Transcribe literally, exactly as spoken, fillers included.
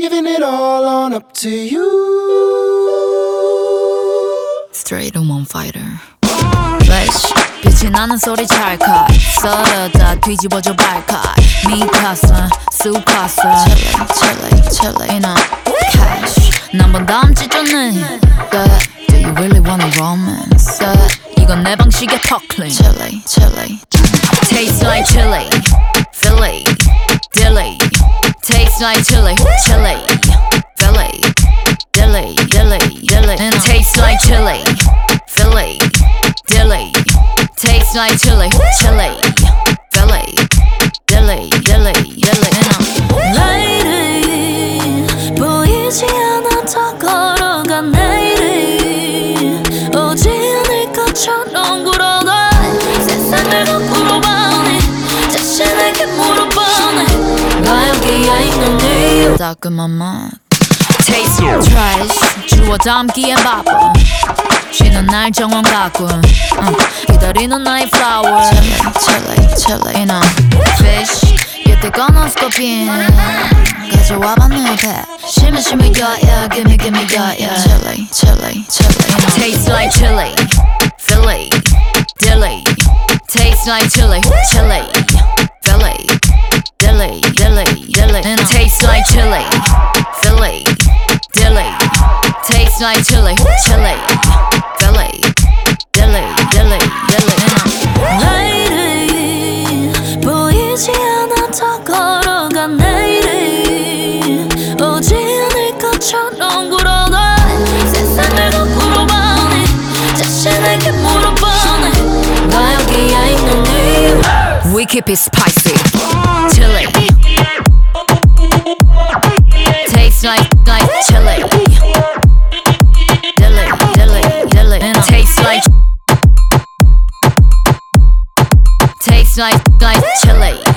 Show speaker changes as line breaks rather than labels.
giving it all on up to you.
Straight and one fighter. Flash 빛이 나는 소리 찰칵 썰어다 뒤집어져 발칵 미카사 수카사 Chile Chile Chile You know Cash 난번 다음 지존네 That Do you really wanna romance That 이건 내 방식의 턱클린 Chile Chile Tastes like chili Philly Dilly Tastes like chili Chili Philly Dilly Dilly Dilly Tastes like chili Philly Dilly Tastes like chili Chili Philly Dilly Dilly Dilly
Lady 보이지 않아 더 걸어가 내일이 오지 않을 것처럼 굴어가 세상을 거꾸로 보니 자신에게 물어보니 나 여기에 있는 이유
따끔한 맛 Taste trash 주워 담기엔 바빠 쉬는 날 정원 가꾼 uh, 기다리는 나의 flower Chile, chile, you know Fish 이때 꺼놓스코핀 가져와봐 내 앞에 심해 심해 yeah yeah gimme gimme yeah yeah Chile, chile, chile, you know Tastes like chili Philly Dilly Tastes like chili Chili Philly Dilly Dilly Dilly Tastes like chili Philly Dilly Tastes like chili Chili Philly Dilly Dilly Dilly
Lady 보이지 않아 더 걸어가 내일이 오지 않을 것처럼 굴어가 세상을 거꾸로 보니 자신에게 물어보니 나 여기에 있는 이유
We keep it spicy Chili Tastes like like chili Dilly Dilly Dilly Tastes like Tastes like like chili